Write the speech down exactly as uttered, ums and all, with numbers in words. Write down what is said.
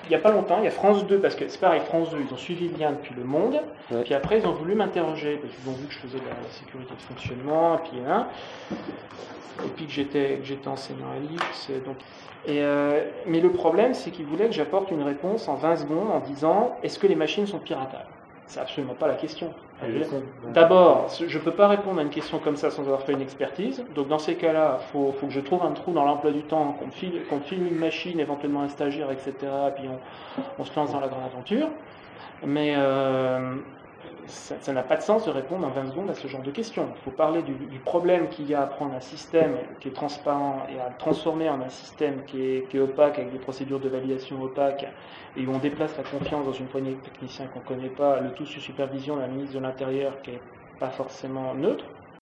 il n'y a pas longtemps, il y a France deux, parce que c'est pareil, France deux, ils ont suivi le lien depuis Le Monde, Ouais. puis après ils ont voulu m'interroger, parce qu'ils ont vu que je faisais de la, la sécurité de fonctionnement, et puis, hein, et puis que j'étais, que j'étais enseignant à l'X. Donc, et, euh, mais le problème, c'est qu'ils voulaient que j'apporte une réponse en vingt secondes en disant, est-ce que les machines sont piratables? C'est absolument pas la question. D'abord, je ne peux pas répondre à une question comme ça sans avoir fait une expertise. Donc dans ces cas-là, il faut, faut que je trouve un trou dans l'emploi du temps, qu'on me file, qu'on me file une machine, éventuellement un stagiaire, et cetera. Puis on, on se lance dans la grande aventure. Mais euh, ça, ça n'a pas de sens de répondre en vingt secondes à ce genre de questions. Il faut parler du, du problème qu'il y a à prendre un système qui est transparent et à le transformer en un système qui est, qui est opaque, avec des procédures de validation opaques, et où on déplace la confiance dans une poignée de techniciens qu'on ne connaît pas, le tout sous supervision d'un ministre de l'Intérieur qui n'est pas forcément neutre.